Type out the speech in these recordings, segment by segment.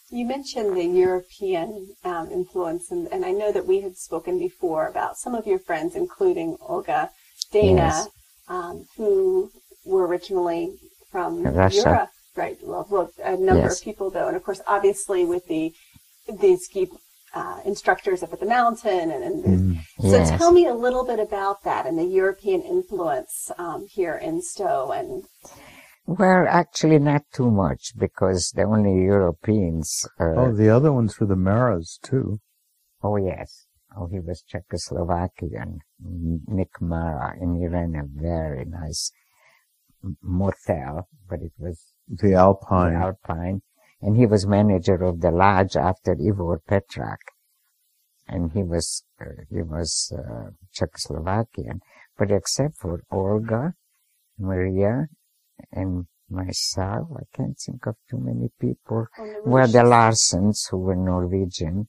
You mentioned the European influence, and I know that we had spoken before about some of your friends, including Olga, Dana, Yes. Who were originally from Russia. Europe, right? Well, a number Yes. of people, though, and of course, obviously, with the ski instructors up at the mountain, so Yes. tell me a little bit about that and the European influence here in Stowe. And Well, actually not too much, because the only Europeans... the other ones were the Maras, too. Oh, yes. Oh, he was Czechoslovakian, Nick Mara, and he ran a very nice motel, but it was The Alpine. the Alpine, and he was manager of the lodge after Ivor Petrak, and he was Czechoslovakian. But except for Olga, Maria, and myself, I can't think of too many people. Well, the Larsens, who were Norwegian.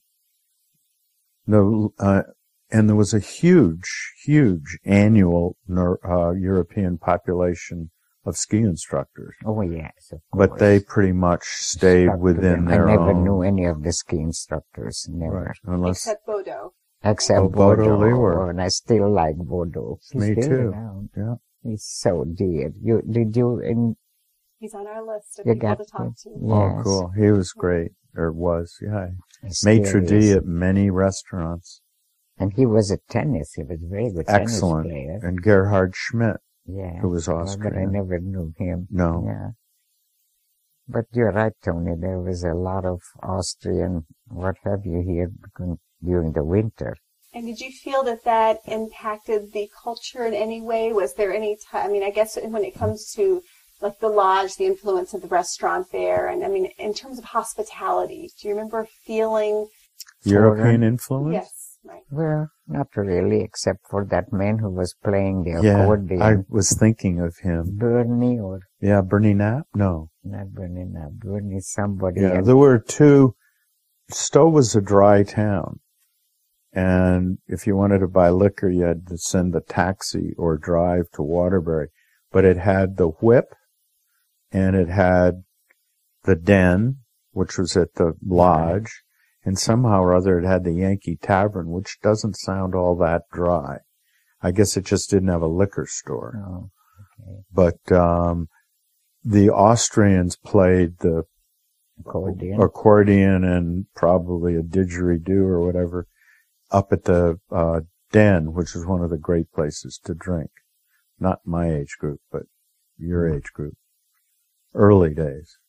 And there was a huge annual European population of ski instructors. Oh, yes, of course. But they pretty much stayed within their I never own. knew any of the ski instructors, never. Right, unless except Bodo. Except Bodo Bodo, Leeuwer. and I still like Bodo. He's Me still too. around. Yeah. He's so dear. He's on our list of You people got to talk to. Yes. Oh, cool. He was great, or was, yeah. He still Maitre d' is. at many restaurants. And he was at tennis. He was a very good Excellent. tennis player. And Gerhard Schmidt, Yeah. who was But I Austrian. never knew him. No. Yeah. But you're right, Tony. There was a lot of Austrian, what have you, here during the winter. And did you feel that impacted the culture in any way? Was there any time? I mean, I guess when it comes to like the lodge, the influence of the restaurant there, and I mean, in terms of hospitality, do you remember feeling? European influence? Yes, right. Well, not really, except for that man who was playing the Yeah, accordion. I was thinking of him. Bernie or Yeah, Bernie Knapp? No. not Bernie, not Bernie, somebody. Yeah, else. there were two. Stowe was a dry town. And if you wanted to buy liquor, you had to send a taxi or drive to Waterbury. But it had the Whip, and it had the Den, which was at the lodge, and somehow or other it had the Yankee Tavern, which doesn't sound all that dry. I guess it just didn't have a liquor store. Oh, okay. But the Austrians played the accordion and probably a didgeridoo or whatever up at the Den, which is one of the great places to drink. Not my age group, but your age group. Early days.